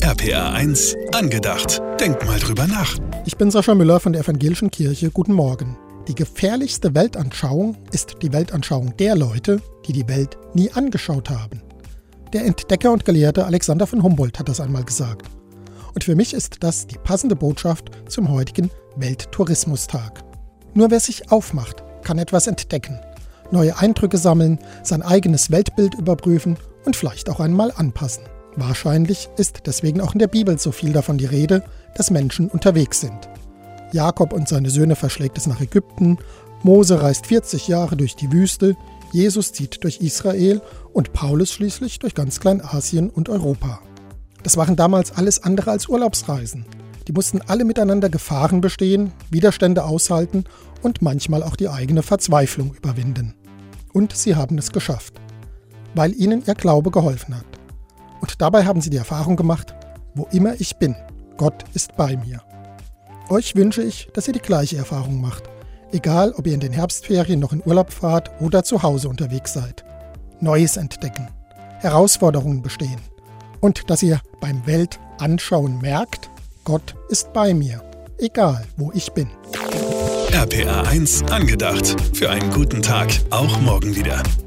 RPA 1 angedacht. Denk mal drüber nach. Ich bin Sascha Müller von der Evangelischen Kirche. Guten Morgen. Die gefährlichste Weltanschauung ist die Weltanschauung der Leute, die die Welt nie angeschaut haben. Der Entdecker und Gelehrte Alexander von Humboldt hat das einmal gesagt. Und für mich ist das die passende Botschaft zum heutigen Welttourismustag. Nur wer sich aufmacht, kann etwas entdecken, neue Eindrücke sammeln, sein eigenes Weltbild überprüfen und vielleicht auch einmal anpassen. Wahrscheinlich ist deswegen auch in der Bibel so viel davon die Rede, dass Menschen unterwegs sind. Jakob und seine Söhne verschlägt es nach Ägypten, Mose reist 40 Jahre durch die Wüste, Jesus zieht durch Israel und Paulus schließlich durch ganz Kleinasien und Europa. Das waren damals alles andere als Urlaubsreisen. Die mussten alle miteinander Gefahren bestehen, Widerstände aushalten und manchmal auch die eigene Verzweiflung überwinden. Und sie haben es geschafft, weil ihnen ihr Glaube geholfen hat. Und dabei haben sie die Erfahrung gemacht, wo immer ich bin, Gott ist bei mir. Euch wünsche ich, dass ihr die gleiche Erfahrung macht, egal ob ihr in den Herbstferien noch in Urlaub fahrt oder zu Hause unterwegs seid. Neues entdecken, Herausforderungen bestehen und dass ihr beim Weltanschauen merkt, Gott ist bei mir, egal wo ich bin. RPA 1 angedacht. Für einen guten Tag, auch morgen wieder.